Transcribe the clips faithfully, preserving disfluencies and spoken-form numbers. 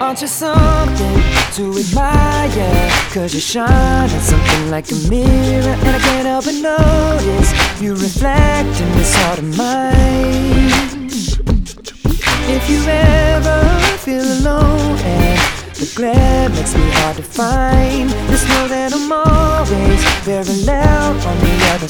Aren't you something to admire? Cause you shine at something like a mirror, and I can't help but notice you reflect in this heart of mine. If you ever feel alone and the glare makes me hard to find, just know that I'm always very loud on the other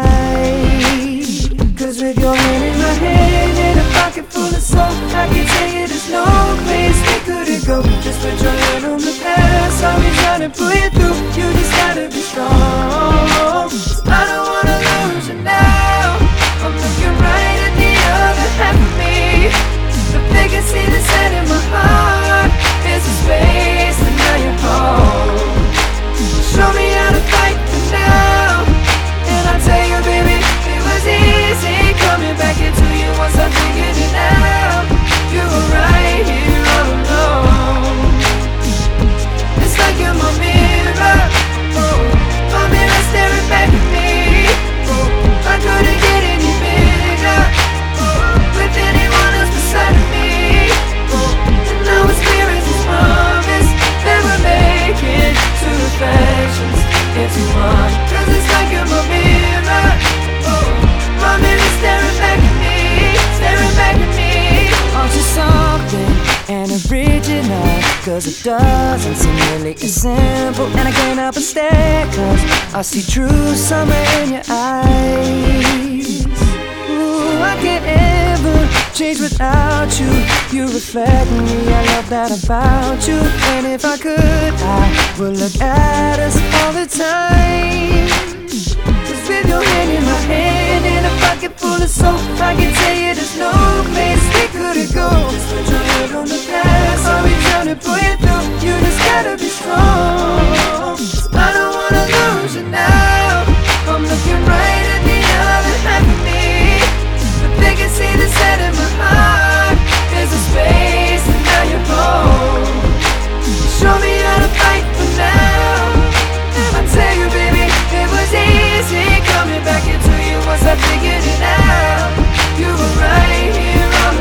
side. Cause with your hand in my hand and a pocket full of soul, I can tell you there's no place we couldn't go. Just put your hand on the past, I'll be trying to pull you through. You just gotta be strong. I don't wanna lose you now. I'm looking right at the other half of me. The vacancy that's set in my heart is a space, and now you're home. Show me how to fight for now, and I'll tell you, baby, it was easy coming back into you once I figured it out. You were right here all alone. It's like you're my mirror, oh, my mirror staring back at me. Oh, I couldn't get any bigger, oh, with anyone else beside of me. Oh, and now it's clear as this promise that we're making two reflections into one. Cause it's like you're my mirror, oh, my mirror staring back at me, staring back at me. Aren't you something and original? Cause it doesn't seem really as simple, and I can't help but stare, cause I see true summer in your eyes. Ooh, I can't ever change without you. You reflect me, I love that about you. And if I could, I would look at us all the time. Cause with your hand in my hand and a pocket full of soap, I can tell you there's no place we couldn't go. Just put your head on the past, I'll be trying to pull you through. You just gotta be strong. I don't wanna lose you now. I'm looking right at the other half of me. The vacancy that's set in my heart is a space, and now you're home. Show me how to fight for now. I tell you, baby, it was easy coming back into you once I figured it out. You were right here all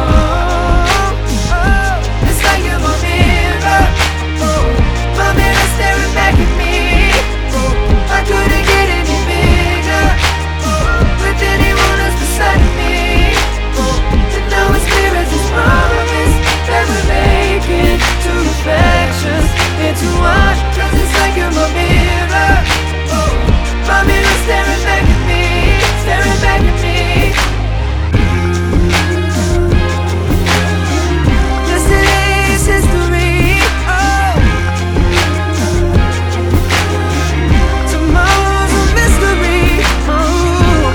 alone. Oh, it's like you're my mirror, oh, my mirror staring back at me. Oh, I couldn't get any bigger, oh, with anyone else beside of me. Oh, and now it's clear as this promise that we're making two reflections into one. Cause it's like you're my mirror, oh, my mirror staring back at me, staring back at me. Yesterday's history, oh, tomorrow's a mystery, oh.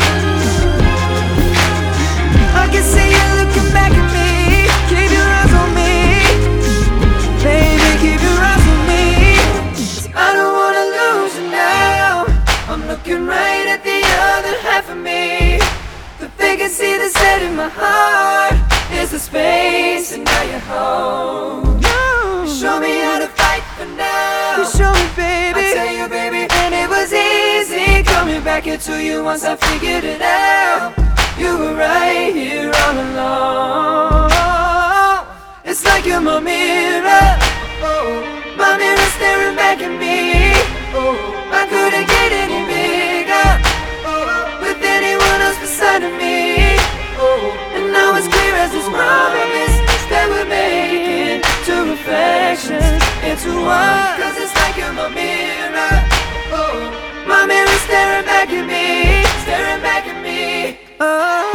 I can see you looking back at me. Keep your eyes on me, baby, keep your eyes on me. I don't wanna lose you now. I'm looking right at the other half of me. The vacancy that's set in my heart is the space, and now you're home. You show me how to fight for now. You show me, baby. I tell you, baby, and it was easy coming back into you once I figured it out. You were right here all along. It's like you're my mirror, oh, my mirror staring back at me. Oh, I couldn't get any bigger, oh, with anyone else beside of me. Oh, and now it's clear as this promise that we're making two reflections into one. Cause it's like you're my mirror, oh, my mirror staring back at me, staring back at me. Oh,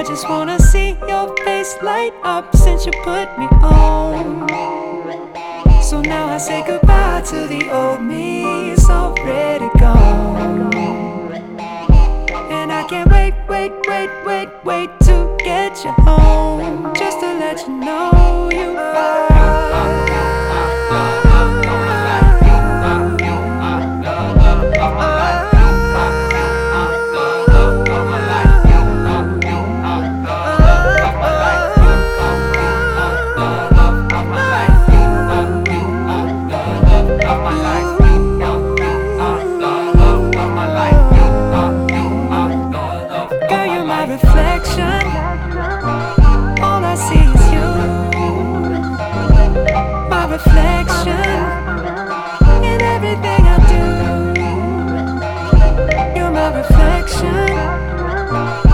just wanna see your face light up since you put me on. So now I say goodbye to the old me, it's already gone. And I can't wait, wait, wait, wait, wait to get you home, just to let you know you are. Reflection, all I see is you. My reflection in everything I do. You're my reflection.